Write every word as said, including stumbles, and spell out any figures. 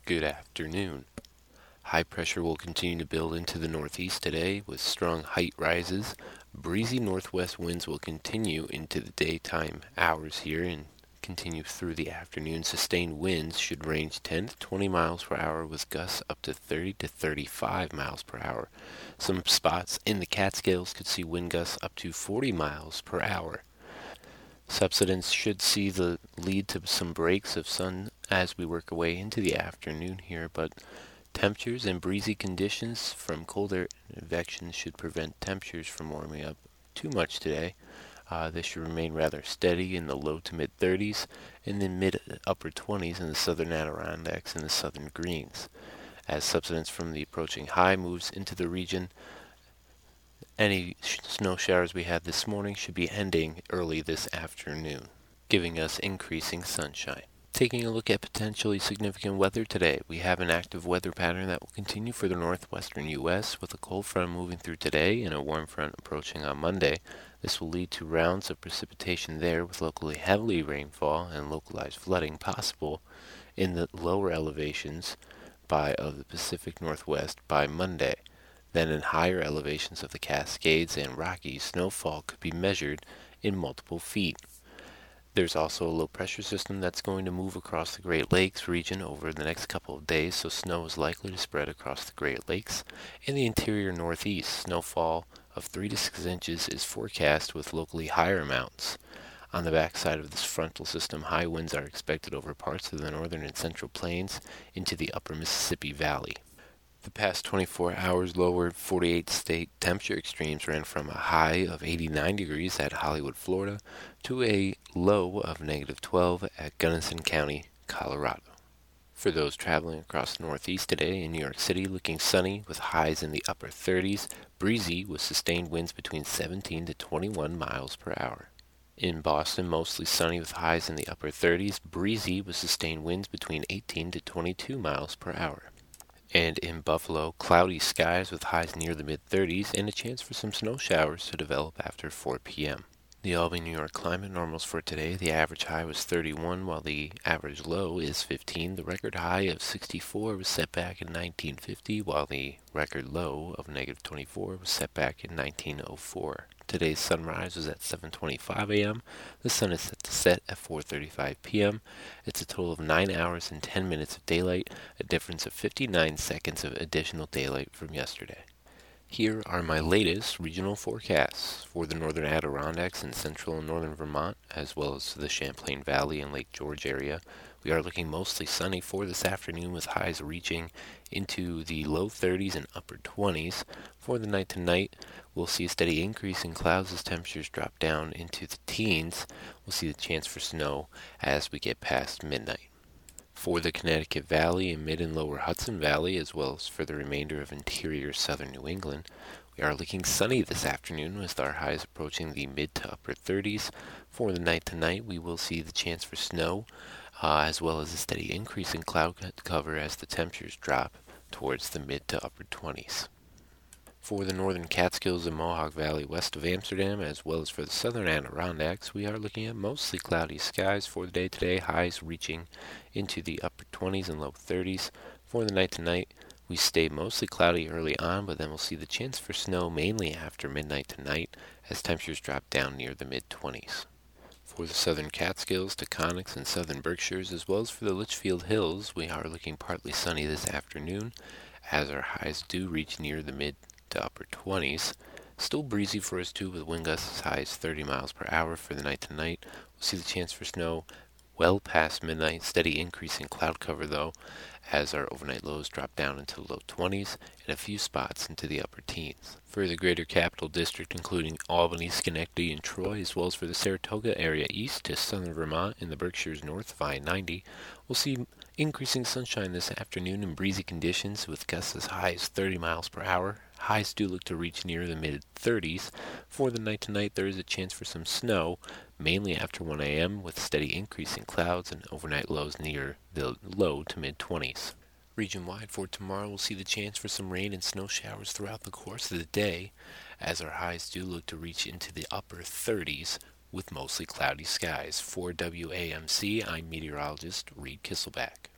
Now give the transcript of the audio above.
Good afternoon. High pressure will continue to build into the northeast today with strong height rises. Breezy northwest winds will continue into the daytime hours here and continue through the afternoon. Sustained winds should range ten to twenty miles per hour with gusts up to thirty to thirty-five miles per hour. Some spots in the Catskills could see wind gusts up to forty miles per hour. Subsidence should see the lead to some breaks of sun as we work our way into the afternoon here, but temperatures and breezy conditions from cold air convection should prevent temperatures from warming up too much today. Uh, they should remain rather steady in the low to mid thirties and the mid upper twenties in the southern Adirondacks and the southern Greens. As subsidence from the approaching high moves into the region, any sh- snow showers we had this morning should be ending early this afternoon, giving us increasing sunshine. Taking a look at potentially significant weather today, we have an active weather pattern that will continue for the northwestern U S with a cold front moving through today and a warm front approaching on Monday. This will lead to rounds of precipitation there with locally heavy rainfall and localized flooding possible in the lower elevations by of the Pacific Northwest by Monday. Then in higher elevations of the Cascades and Rockies, snowfall could be measured in multiple feet. There's also a low pressure system that's going to move across the Great Lakes region over the next couple of days, so snow is likely to spread across the Great Lakes. In the interior northeast, snowfall of three to six inches is forecast with locally higher amounts. On the backside of this frontal system, high winds are expected over parts of the northern and central plains into the upper Mississippi Valley. The past twenty-four hours lower forty-eight state temperature extremes ran from a high of eighty-nine degrees at Hollywood, Florida, to a low of negative twelve at Gunnison County, Colorado. For those traveling across the northeast today, in New York City, looking sunny with highs in the upper thirties, breezy with sustained winds between seventeen to twenty-one miles per hour. In Boston, mostly sunny with highs in the upper thirties, breezy with sustained winds between eighteen to twenty-two miles per hour. And in Buffalo, cloudy skies with highs near the mid thirties and a chance for some snow showers to develop after four p.m. The Albany, New York climate normals for today, the average high was thirty-one while the average low is fifteen. The record high of sixty-four was set back in nineteen fifty while the record low of negative twenty-four was set back in nineteen oh four. Today's sunrise was at seven twenty-five a.m. The sun is set to set at four thirty-five p.m. It's a total of nine hours and ten minutes of daylight, a difference of fifty-nine seconds of additional daylight from yesterday. Here are my latest regional forecasts for the northern Adirondacks and central and northern Vermont, as well as the Champlain Valley and Lake George area. We are looking mostly sunny for this afternoon with highs reaching into the low thirties and upper twenties. For the night tonight, we'll see a steady increase in clouds as temperatures drop down into the teens. We'll see the chance for snow as we get past midnight. For the Connecticut Valley and mid and lower Hudson Valley, as well as for the remainder of interior southern New England, we are looking sunny this afternoon with our highs approaching the mid to upper thirties. For the night tonight, we will see the chance for snow, uh, as well as a steady increase in cloud cover as the temperatures drop towards the mid to upper twenties. For the northern Catskills and Mohawk Valley west of Amsterdam, as well as for the southern Adirondacks, we are looking at mostly cloudy skies for the day today, highs reaching into the upper twenties and low thirties. For the night tonight, we stay mostly cloudy early on, but then we'll see the chance for snow mainly after midnight tonight as temperatures drop down near the mid twenties. For the southern Catskills, Taconics, and southern Berkshires, as well as for the Litchfield Hills, we are looking partly sunny this afternoon as our highs do reach near the mid to upper twenties. Still breezy for us too, with wind gusts as high as thirty miles per hour for the night tonight. We'll see the chance for snow well past midnight. Steady increase in cloud cover though, as our overnight lows drop down into the low twenties and a few spots into the upper teens. For the greater capital district, including Albany, Schenectady, and Troy, as well as for the Saratoga area east to southern Vermont and the Berkshires north of I ninety, we'll see increasing sunshine this afternoon and breezy conditions with gusts as high as thirty miles per hour. Highs do look to reach near the mid thirties. For the night tonight, there is a chance for some snow, mainly after one a.m. with steady increase in clouds and overnight lows near the low to mid twenties. Region-wide for tomorrow, we'll see the chance for some rain and snow showers throughout the course of the day, as our highs do look to reach into the upper thirties with mostly cloudy skies. For W A M C, I'm meteorologist Reed Kisselback.